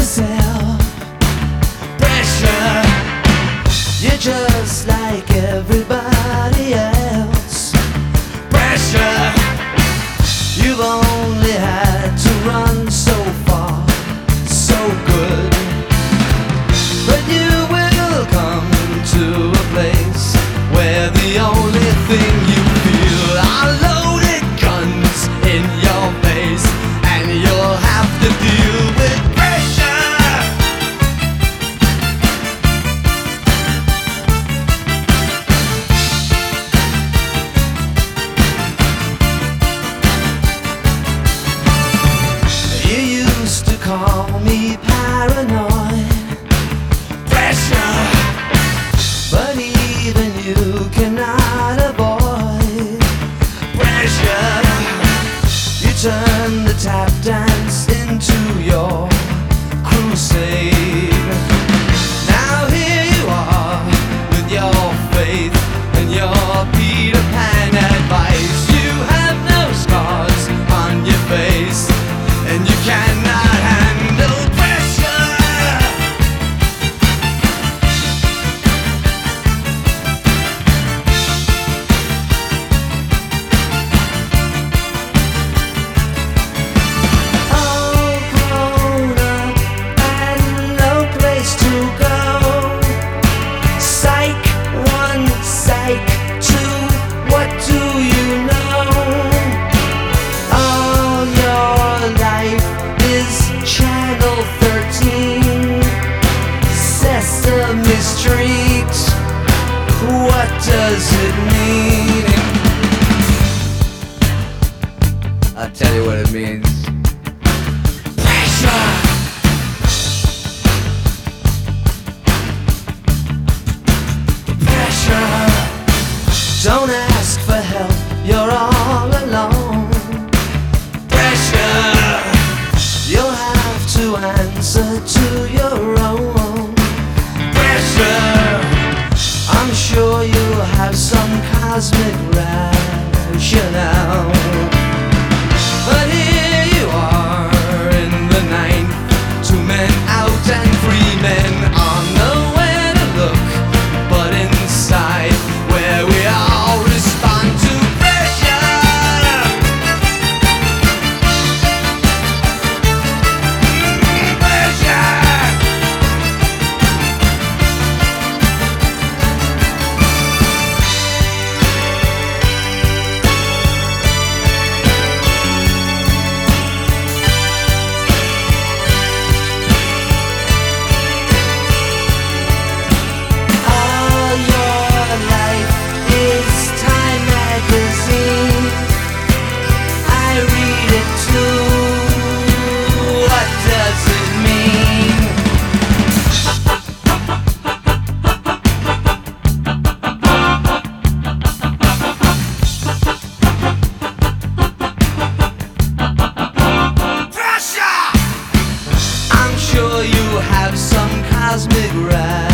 yourself. Pressure, you're just like everybody else. Pressure, you've only had to run so far, so good. But you will come to a place where the only thing you feel are loaded guns in your face, and you'll have to deal with pressure. You used to call me paranoid. Pressure, but even you cannot avoid pressure. You turn the tap dance into your crusade. Now here you are with your faith and your Peter Pan advice. You have no scars on your face, and you cannot handle pressure. Street, what does it mean? I'll tell you what it means. Pressure. Pressure. Don't ask for help, you're all alone. Pressure. You'll have to answer to your own. I'm sure you have some cosmic rationale, but here you are in the ninth, 2 men out and 3 men on. Nowhere to look but inside, where we all respond to pressure. Pressure. You have some cosmic ride.